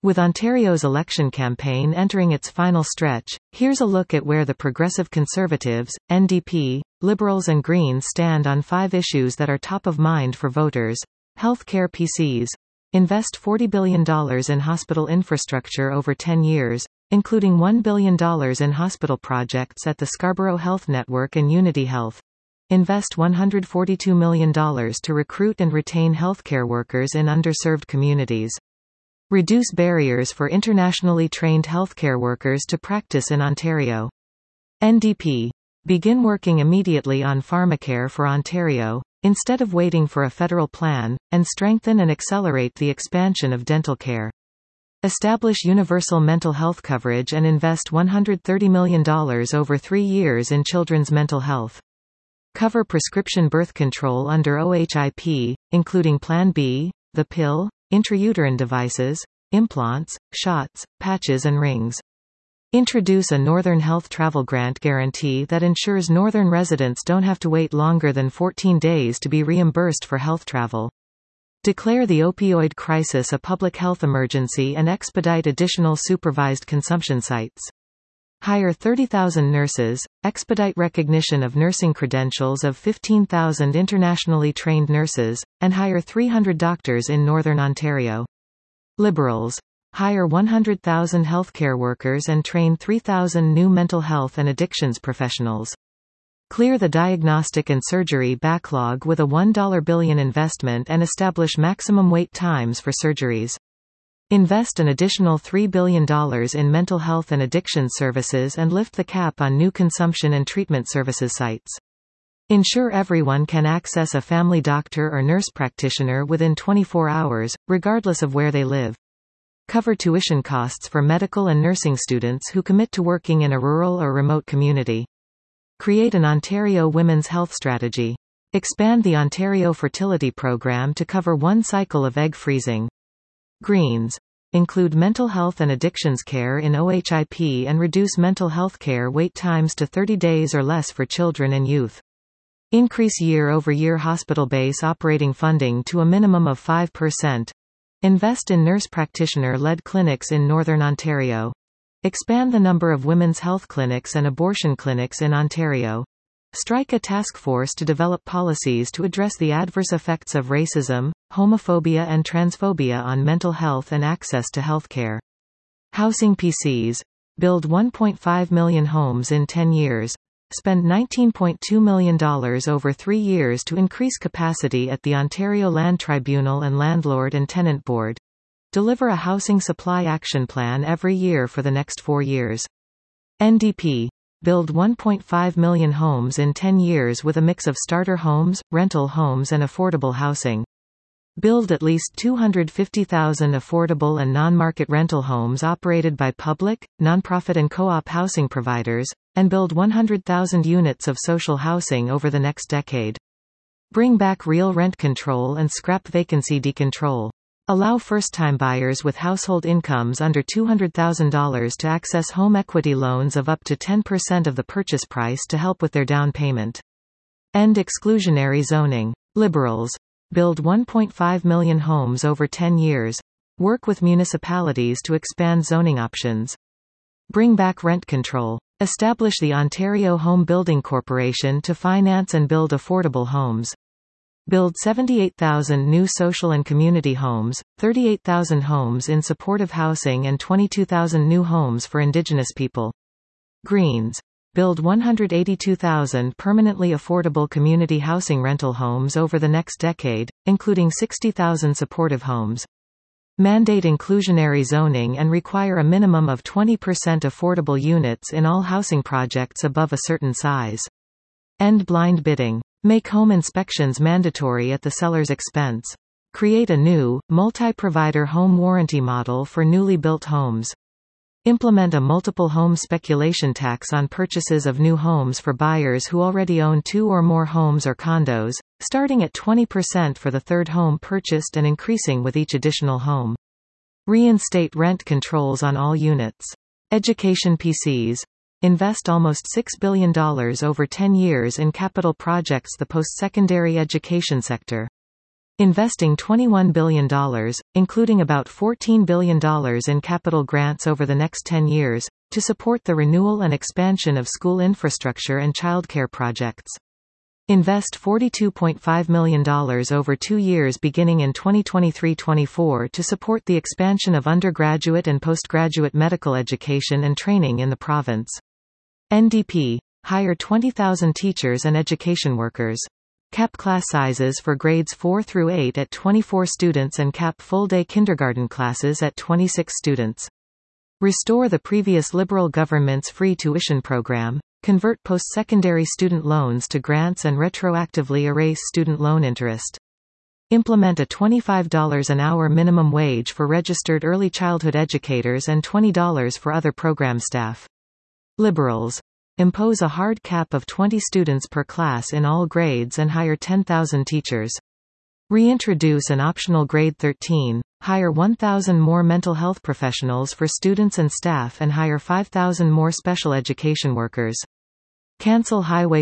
With Ontario's election campaign entering its final stretch, here's a look at where the Progressive Conservatives, NDP, Liberals and Greens stand on 5 issues that are top of mind for voters. Healthcare PCs. Invest $40 billion in hospital infrastructure over 10 years, including $1 billion in hospital projects at the Scarborough Health Network and Unity Health. Invest $142 million to recruit and retain healthcare workers in underserved communities. Reduce barriers for internationally trained healthcare workers to practice in Ontario. NDP. Begin working immediately on pharmacare for Ontario, instead of waiting for a federal plan, and strengthen and accelerate the expansion of dental care. Establish universal mental health coverage and invest $130 million over 3 years in children's mental health. Cover prescription birth control under OHIP, including Plan B, the pill, intrauterine devices, implants, shots, patches and rings. Introduce a Northern Health Travel Grant guarantee that ensures Northern residents don't have to wait longer than 14 days to be reimbursed for health travel. Declare the opioid crisis a public health emergency and expedite additional supervised consumption sites. Hire 30,000 nurses, expedite recognition of nursing credentials of 15,000 internationally trained nurses, and hire 300 doctors in Northern Ontario. Liberals. Hire 100,000 healthcare workers and train 3,000 new mental health and addictions professionals. Clear the diagnostic and surgery backlog with a $1 billion investment and establish maximum wait times for surgeries. Invest an additional $3 billion in mental health and addiction services and lift the cap on new consumption and treatment services sites. Ensure everyone can access a family doctor or nurse practitioner within 24 hours, regardless of where they live. Cover tuition costs for medical and nursing students who commit to working in a rural or remote community. Create an Ontario women's health strategy. Expand the Ontario fertility program to cover 1 cycle of egg freezing. Greens. Include mental health and addictions care in OHIP and reduce mental health care wait times to 30 days or less for children and youth. Increase year-over-year hospital base operating funding to a minimum of 5%. Invest in nurse practitioner-led clinics in Northern Ontario. Expand the number of women's health clinics and abortion clinics in Ontario. Strike a task force to develop policies to address the adverse effects of racism, homophobia and transphobia on mental health and access to health care. Housing PCs. Build 1.5 million homes in 10 years. Spend $19.2 million over 3 years to increase capacity at the Ontario Land Tribunal and Landlord and Tenant Board. Deliver a housing supply action plan every year for the next 4 years. NDP. Build 1.5 million homes in 10 years with a mix of starter homes, rental homes and affordable housing. Build at least 250,000 affordable and non-market rental homes operated by public, nonprofit and co-op housing providers, and build 100,000 units of social housing over the next decade. Bring back real rent control and scrap vacancy decontrol. Allow first-time buyers with household incomes under $200,000 to access home equity loans of up to 10% of the purchase price to help with their down payment. End exclusionary zoning. Liberals. Build 1.5 million homes over 10 years. Work with municipalities to expand zoning options. Bring back rent control. Establish the Ontario Home Building Corporation to finance and build affordable homes. Build 78,000 new social and community homes, 38,000 homes in supportive housing and 22,000 new homes for Indigenous people. Greens. Build 182,000 permanently affordable community housing rental homes over the next decade, including 60,000 supportive homes. Mandate inclusionary zoning and require a minimum of 20% affordable units in all housing projects above a certain size. End blind bidding. Make home inspections mandatory at the seller's expense. Create a new, multi-provider home warranty model for newly built homes. Implement a multiple home speculation tax on purchases of new homes for buyers who already own 2 or more homes or condos, starting at 20% for the third home purchased and increasing with each additional home. Reinstate rent controls on all units. Education PCs. Invest almost $6 billion over 10 years in capital projects the post-secondary education sector. Investing $21 billion, including about $14 billion in capital grants over the next 10 years, to support the renewal and expansion of school infrastructure and childcare projects. Invest $42.5 million over 2 years beginning in 2023-24 to support the expansion of undergraduate and postgraduate medical education and training in the province. NDP. Hire 20,000 teachers and education workers. Cap class sizes for grades 4 through 8 at 24 students and cap full-day kindergarten classes at 26 students. Restore the previous Liberal government's free tuition program. Convert post-secondary student loans to grants and retroactively erase student loan interest. Implement a $25 an hour minimum wage for registered early childhood educators and $20 for other program staff. Liberals. Impose a hard cap of 20 students per class in all grades and hire 10,000 teachers. Reintroduce an optional grade 13, hire 1,000 more mental health professionals for students and staff and hire 5,000 more special education workers. Cancel Highway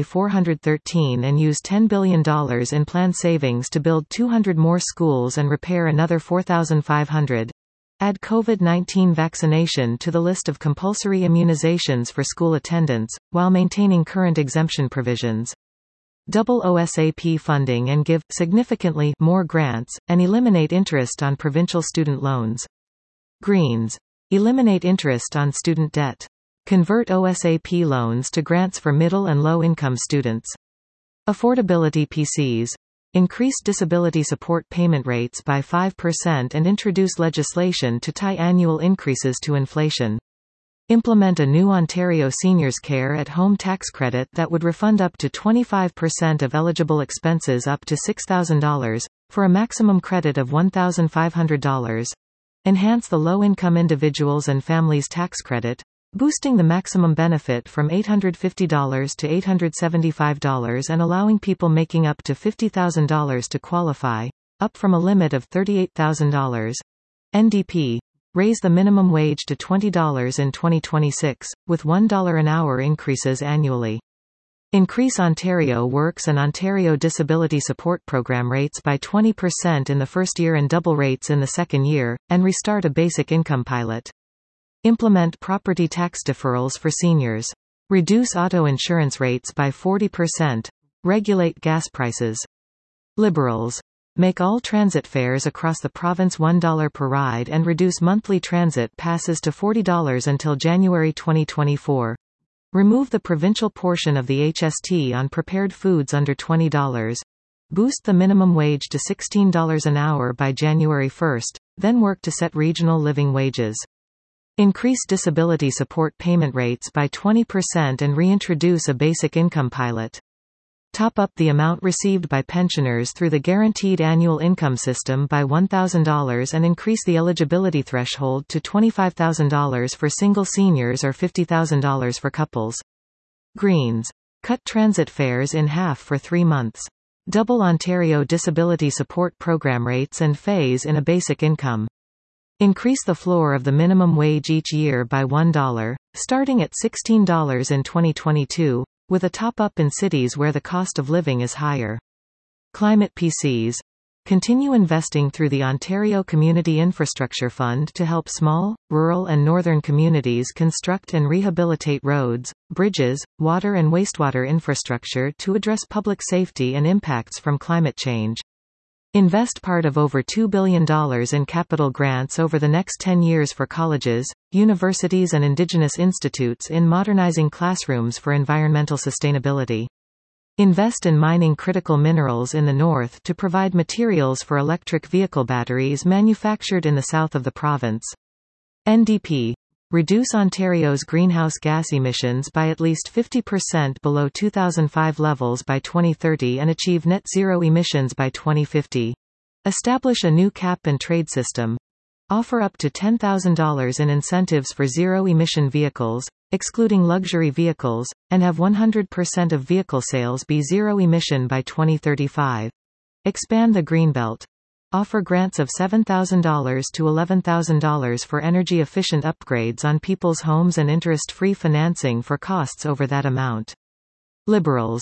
413 and use $10 billion in planned savings to build 200 more schools and repair another 4,500. Add COVID-19 vaccination to the list of compulsory immunizations for school attendants, while maintaining current exemption provisions. Double OSAP funding and give, significantly, more grants, and eliminate interest on provincial student loans. Greens. Eliminate interest on student debt. Convert OSAP loans to grants for middle and low-income students. Affordability PCs. Increase disability support payment rates by 5% and introduce legislation to tie annual increases to inflation. Implement a new Ontario Seniors Care at Home tax credit that would refund up to 25% of eligible expenses up to $6,000, for a maximum credit of $1,500. Enhance the low-income individuals and families tax credit, boosting the maximum benefit from $850 to $875 and allowing people making up to $50,000 to qualify, up from a limit of $38,000. NDP. Raise the minimum wage to $20 in 2026, with $1 an hour increases annually. Increase Ontario Works and Ontario Disability Support Program rates by 20% in the first year and double rates in the second year, and restart a basic income pilot. Implement property tax deferrals for seniors. Reduce auto insurance rates by 40%. Regulate gas prices. Liberals. Make all transit fares across the province $1 per ride and reduce monthly transit passes to $40 until January 2024. Remove the provincial portion of the HST on prepared foods under $20. Boost the minimum wage to $16 an hour by January 1, then work to set regional living wages. Increase disability support payment rates by 20% and reintroduce a basic income pilot. Top up the amount received by pensioners through the Guaranteed Annual Income System by $1,000 and increase the eligibility threshold to $25,000 for single seniors or $50,000 for couples. Greens. Cut transit fares in half for 3 months. Double Ontario Disability Support Program rates and phase in a basic income. Increase the floor of the minimum wage each year by $1, starting at $16 in 2022, with a top-up in cities where the cost of living is higher. Climate PCs. Continue investing through the Ontario Community Infrastructure Fund to help small, rural and northern communities construct and rehabilitate roads, bridges, water and wastewater infrastructure to address public safety and impacts from climate change. Invest part of over $2 billion in capital grants over the next 10 years for colleges, universities and Indigenous institutes in modernizing classrooms for environmental sustainability. Invest in mining critical minerals in the north to provide materials for electric vehicle batteries manufactured in the south of the province. NDP. Reduce Ontario's greenhouse gas emissions by at least 50% below 2005 levels by 2030 and achieve net zero emissions by 2050. Establish a new cap-and-trade system. Offer up to $10,000 in incentives for zero-emission vehicles, excluding luxury vehicles, and have 100% of vehicle sales be zero-emission by 2035. Expand the Greenbelt. Offer grants of $7,000 to $11,000 for energy-efficient upgrades on people's homes and interest-free financing for costs over that amount. Liberals.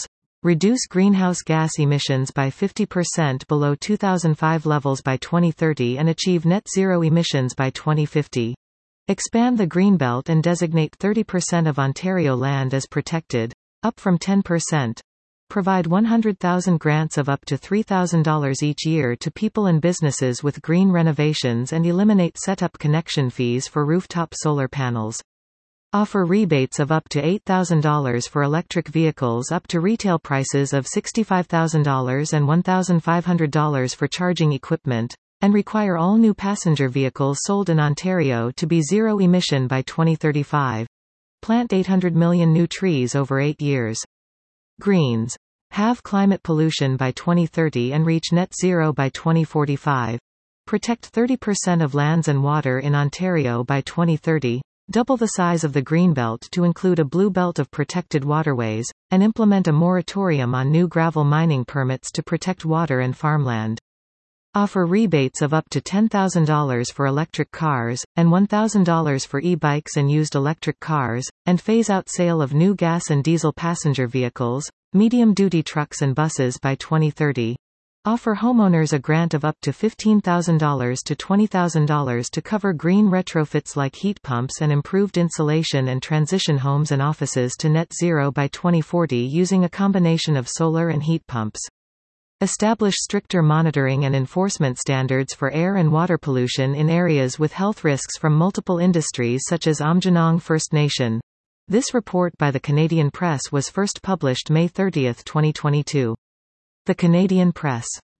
Reduce greenhouse gas emissions by 50% below 2005 levels by 2030 and achieve net zero emissions by 2050. Expand the Greenbelt and designate 30% of Ontario land as protected, up from 10%. Provide 100,000 grants of up to $3,000 each year to people and businesses with green renovations and eliminate setup connection fees for rooftop solar panels. Offer rebates of up to $8,000 for electric vehicles up to retail prices of $65,000 and $1,500 for charging equipment, and require all new passenger vehicles sold in Ontario to be zero emission by 2035. Plant 800 million new trees over 8 years. Greens. Halve climate pollution by 2030 and reach net zero by 2045. Protect 30% of lands and water in Ontario by 2030. Double the size of the Greenbelt to include a blue belt of protected waterways, and implement a moratorium on new gravel mining permits to protect water and farmland. Offer rebates of up to $10,000 for electric cars, and $1,000 for e-bikes and used electric cars, and phase out sale of new gas and diesel passenger vehicles, medium-duty trucks and buses by 2030. Offer homeowners a grant of up to $15,000 to $20,000 to cover green retrofits like heat pumps and improved insulation and transition homes and offices to net zero by 2040 using a combination of solar and heat pumps. Establish stricter monitoring and enforcement standards for air and water pollution in areas with health risks from multiple industries such as Aamjiwnaang First Nation. This report by the Canadian Press was first published May 30, 2022. The Canadian Press.